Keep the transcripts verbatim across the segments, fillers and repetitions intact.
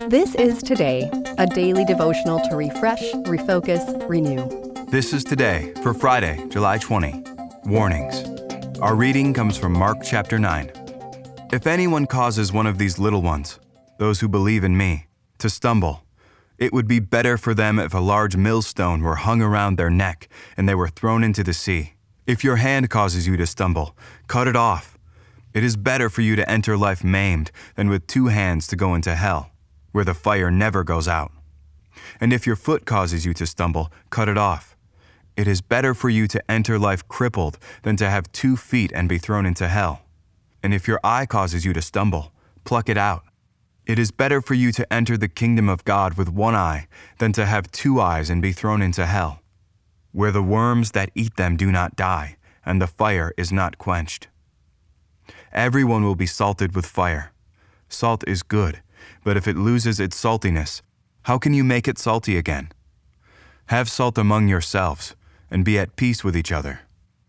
This is Today, a daily devotional to refresh, refocus, renew. This is Today for Friday, July twentieth. Warnings. Our reading comes from Mark chapter nine. If anyone causes one of these little ones, those who believe in me, to stumble, it would be better for them if a large millstone were hung around their neck and they were thrown into the sea. If your hand causes you to stumble, cut it off. It is better for you to enter life maimed than with two hands to go into hell, where the fire never goes out. And if your foot causes you to stumble, cut it off. It is better for you to enter life crippled than to have two feet and be thrown into hell. And if your eye causes you to stumble, pluck it out. It is better for you to enter the kingdom of God with one eye than to have two eyes and be thrown into hell, where the worms that eat them do not die, and the fire is not quenched. Everyone will be salted with fire. Salt is good, but if it loses its saltiness, how can you make it salty again? Have salt among yourselves, and be at peace with each other.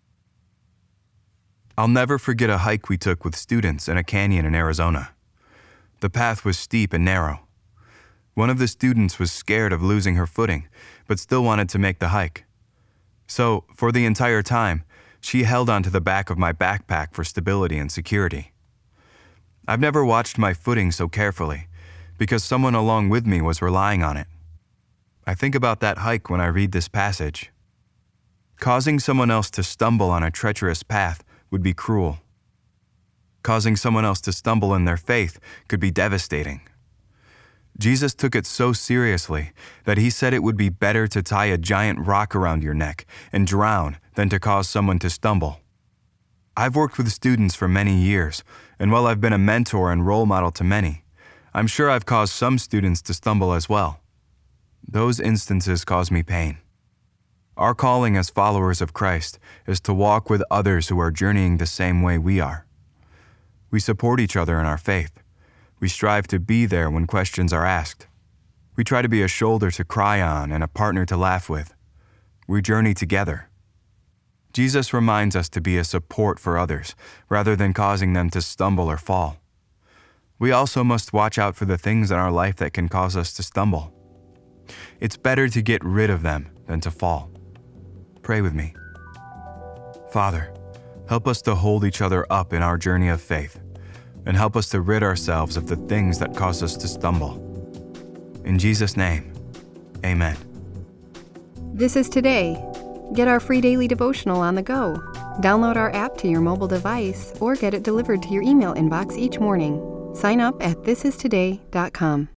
I'll never forget a hike we took with students in a canyon in Arizona. The path was steep and narrow. One of the students was scared of losing her footing, but still wanted to make the hike. So, for the entire time, she held onto the back of my backpack for stability and security. I've never watched my footing so carefully, because someone along with me was relying on it. I think about that hike when I read this passage. Causing someone else to stumble on a treacherous path would be cruel. Causing someone else to stumble in their faith could be devastating. Jesus took it so seriously that he said it would be better to tie a giant rock around your neck and drown than to cause someone to stumble. I've worked with students for many years, and while I've been a mentor and role model to many, I'm sure I've caused some students to stumble as well. Those instances cause me pain. Our calling as followers of Christ is to walk with others who are journeying the same way we are. We support each other in our faith. We strive to be there when questions are asked. We try to be a shoulder to cry on and a partner to laugh with. We journey together. Jesus reminds us to be a support for others rather than causing them to stumble or fall. We also must watch out for the things in our life that can cause us to stumble. It's better to get rid of them than to fall. Pray with me. Father, help us to hold each other up in our journey of faith, and help us to rid ourselves of the things that cause us to stumble. In Jesus' name, amen. This is Today. Get our free daily devotional on the go. Download our app to your mobile device or get it delivered to your email inbox each morning. Sign up at this is today dot com.